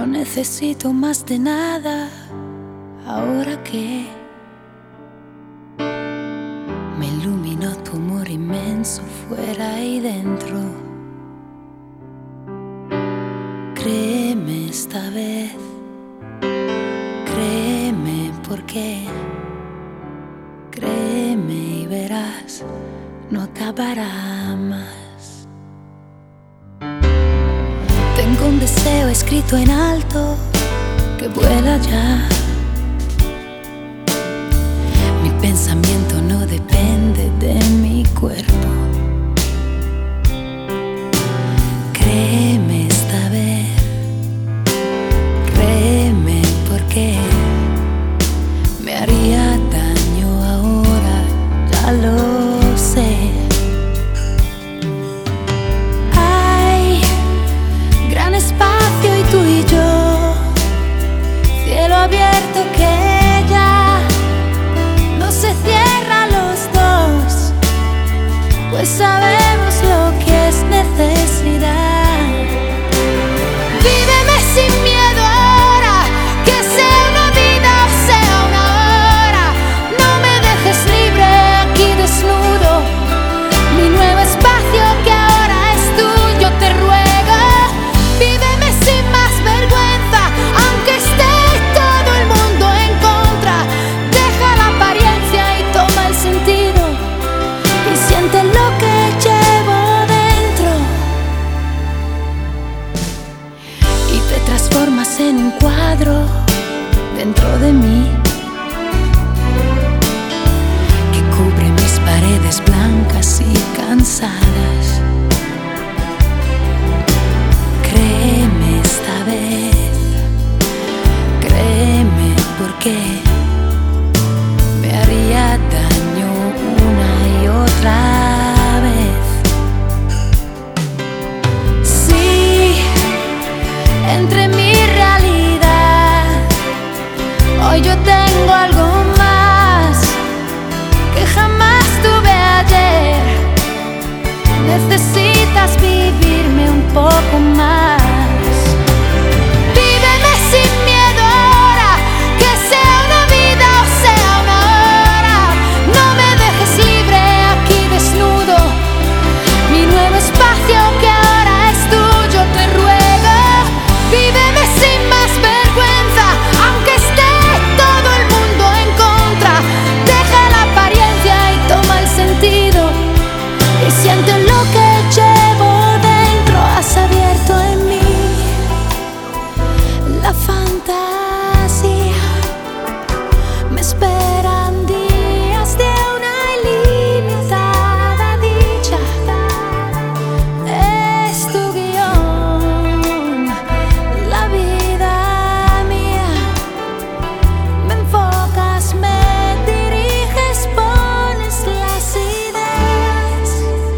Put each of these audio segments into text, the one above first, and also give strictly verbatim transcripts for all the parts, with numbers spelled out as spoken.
necesito más de nada, ahora que me iluminó tu amor inmenso fuera y dentro. Créeme esta vez, créeme porque, créeme y verás, no acabará más. Tengo un deseo escrito en alto que vuela ya. Mi pensamiento no depende de mi cuerpo. Créeme esta vez, créeme porque me haría daño ahora, ya lo sé. Hay gran espacio y tú y yo, cielo abierto que ya no se cierra a los dos, pues sabemos lo que es necesidad. Víveme sin miedo ahora, que sea una vida o sea una hora. No me dejes libre aquí desnudo, mi nuevo espacio que ahora es tuyo, te ruego. Víveme sin más vergüenza, aunque esté todo el mundo en contra. Deja la apariencia y toma el sentido, y siente lo que llevo dentro. Y te transformas en un cuadro dentro de mí, que cubre mis paredes blancas y cansadas. Créeme esta vez, créeme porque me haría daño una y otra vez. Sí, entre mi realidad, hoy yo tengo algo más que jamás tuve ayer. Necesitas vivirme un poco más. Víveme sin miedo ahora, que sea una vida o sea una hora. No me dejes libre aquí desnudo, mi nuevo espacio que ahora es tuyo, te ruego. Víveme sin más vergüenza, aunque esté todo el mundo en contra. Deja la apariencia y toma el sentido, y siente lo que llevo dentro. Has abierto en mí la fantasía, me esperan días de una ilimitada dicha. Es tu guión, la vida mía. Me enfocas, me diriges, pones las ideas.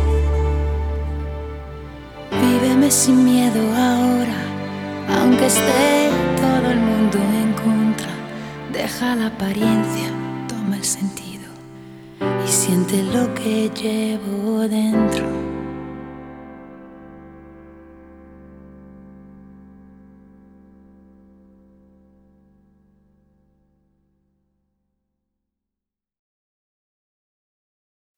Víveme sin miedo ahora, aunque esté todo el mundo en contra. Deja la apariencia, toma el sentido, y siente lo que llevo dentro.